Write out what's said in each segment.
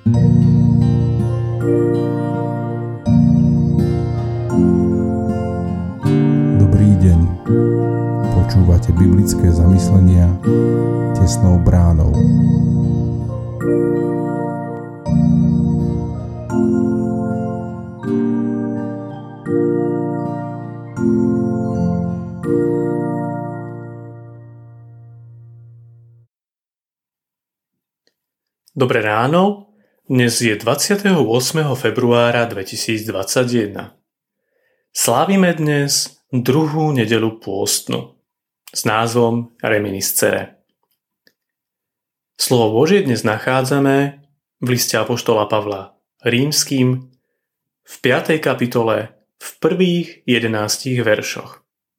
Dobrý deň. Počúvate biblické zamyslenia Tesnou bránou. Dobré ráno, dnes je 28. februára 2021. Slávime dnes druhú nedeľu pôstnu s názvom Reminiscere. Slovo Božie dnes nachádzame v liste apoštola Pavla Rímskym v 5. kapitole v prvých 11 veršoch.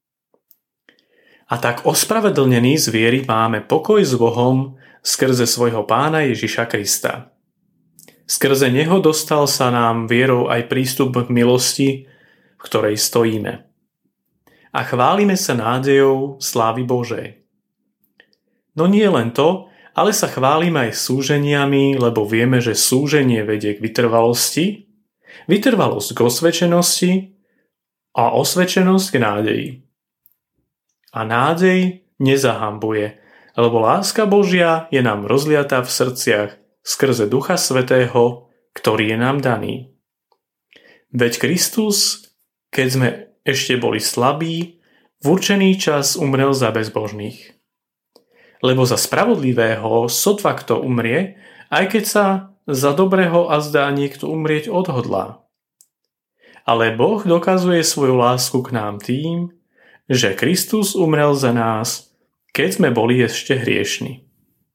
A tak ospravedlnení z viery máme pokoj s Bohom skrze svojho Pána Ježiša Krista. Skrze Neho dostal sa nám vierou aj prístup k milosti, v ktorej stojíme. A chválime sa nádejou slávy Božej. No nie len to, ale sa chválime aj súženiami, lebo vieme, že súženie vedie k vytrvalosti, vytrvalosť k osvedčenosti a osvedčenosť k nádeji. A nádej nezahambuje, lebo láska Božia je nám rozliatá v srdciach skrze Ducha Svätého, ktorý je nám daný. Veď Kristus, keď sme ešte boli slabí, v určený čas umrel za bezbožných. Lebo za spravodlivého sotva kto umrie, aj keď sa za dobrého azda niekto umrieť odhodlá. Ale Boh dokazuje svoju lásku k nám tým, že Kristus umrel za nás, keď sme boli ešte hriešni.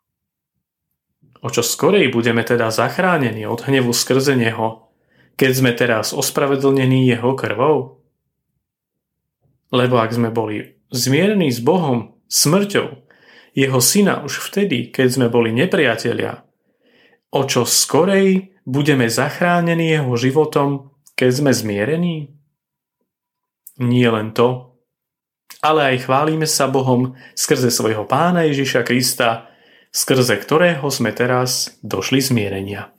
O čo skorej budeme teda zachránení od hnevu skrze Neho, keď sme teraz ospravedlnení Jeho krvou? Lebo ak sme boli zmierení s Bohom smrťou Jeho Syna už vtedy, keď sme boli nepriatelia, o čo skorej budeme zachránení Jeho životom, keď sme zmierení? Nie len to, ale aj chválime sa Bohom skrze svojho Pána Ježiša Krista, skrze ktorého sme teraz došli zmierenia.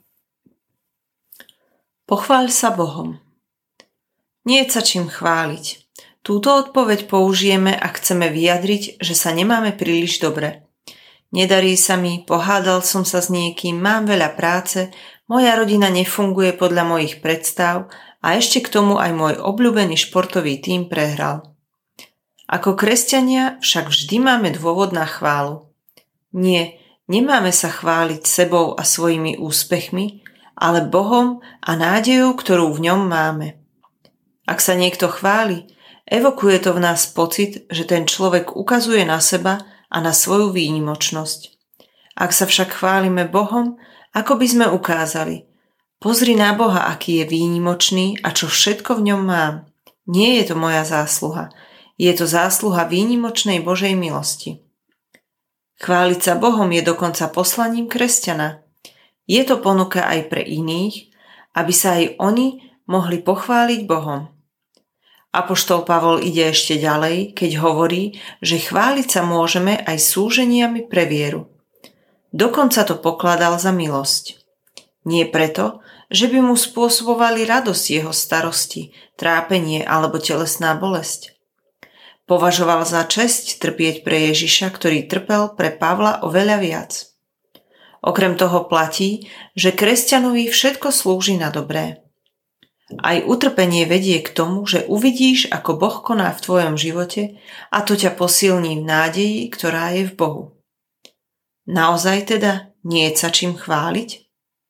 Pochváľ sa Bohom. Nie je sa čím chváliť. Túto odpoveď použijeme, ak chceme vyjadriť, že sa nemáme príliš dobre. Nedarí sa mi, pohádal som sa s niekým, mám veľa práce, moja rodina nefunguje podľa mojich predstav a ešte k tomu aj môj obľúbený športový tím prehral. Ako kresťania však vždy máme dôvod na chválu. Nie, nemáme sa chváliť sebou a svojimi úspechmi, ale Bohom a nádejou, ktorú v ňom máme. Ak sa niekto chváli, evokuje to v nás pocit, že ten človek ukazuje na seba a na svoju výnimočnosť. Ak sa však chválime Bohom, ako by sme ukázali: pozri na Boha, aký je výnimočný a čo všetko v ňom mám. Nie je to moja zásluha. Je to zásluha výnimočnej Božej milosti. Chváliť sa Bohom je dokonca poslaním kresťana. Je to ponuka aj pre iných, aby sa aj oni mohli pochváliť Bohom. Apoštol Pavol ide ešte ďalej, keď hovorí, že chváliť sa môžeme aj súženiami pre vieru. Dokonca to pokladal za milosť. Nie preto, že by mu spôsobovali radosť jeho starosti, trápenie alebo telesná bolesť. Považoval za česť trpieť pre Ježiša, ktorý trpel pre Pavla oveľa viac. Okrem toho platí, že kresťanovi všetko slúži na dobré. Aj utrpenie vedie k tomu, že uvidíš, ako Boh koná v tvojom živote a to ťa posilní v nádeji, ktorá je v Bohu. Naozaj teda nie je sa čím chváliť?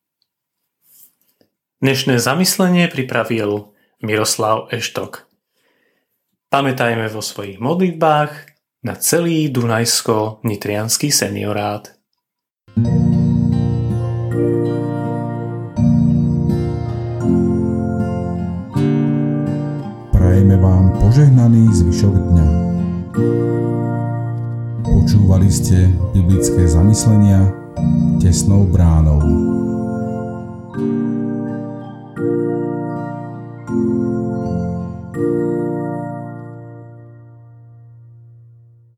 Dnešné zamyslenie pripravil Miroslav Eštok. Pamätajme vo svojich modlitbách na celý Dunajsko-Nitriansky seniorát. Prajeme vám požehnaný zvyšok dňa. Počúvali ste biblické zamyslenia Tesnou bránou.